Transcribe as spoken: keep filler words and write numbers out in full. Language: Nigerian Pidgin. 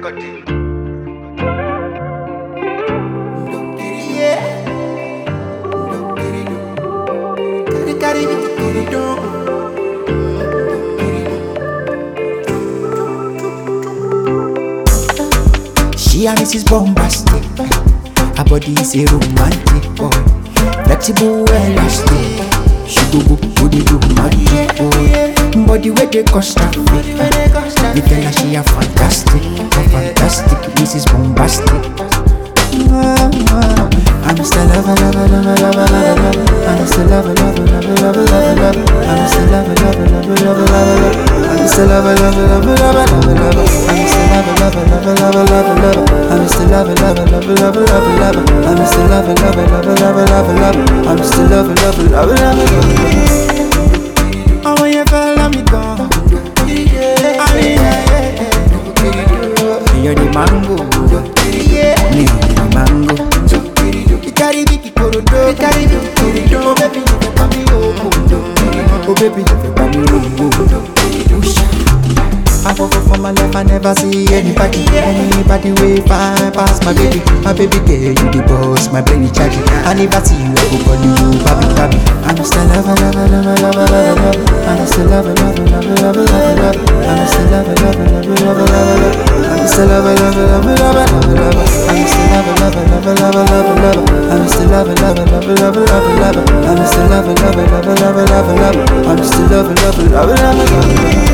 She and Missus Bombastic, her body is a romantic boy, flexible, elastic. She go go go the romantic boy, body where they cost her. We tell her she a fantastic, a fantastic Missus Bombastic. I'm still lover, lover, lover, lover, lover. I'm still lover, lover, lover, lover, lover. I'm still lover, lover, lover, lover, lover. I'm still lover, lover, lover, lover, lover, lover. I'm still lover, lover, lover, lover, lover, lover. I'm still lover, lover, lover, lover, lover, lover. I'm still lover, lover, lover, lover, lover, lover. I'm still lover, lover, lover, lover, lover. Oh, when you follow me, go. I mean, yeah, yeah. You're the mango, me the mango. Carry me, carry me, carry me, oh baby, you can come me, oh oh baby, you can come me, oh. I fall for my life, I never see anybody, anybody way fine past my baby, my baby girl, you the boss, my brain is charging. I never see you, I go call you, baby, baby. I'm still lover, lover, lover, lover, lover. I'm still lover, lover, lover, lover, lover. I'm still lover, lover, lover, lover, lover. I'm still lover, lover, lover, lover, lover, lover. I'm still lover, lover, lover, lover, lover, lover. I'm still lover, lover, lover, lover, lover, lover. I'm still lover, lover, lover, lover, lover, lover. I'm still lover, lover, lover, lover, lover.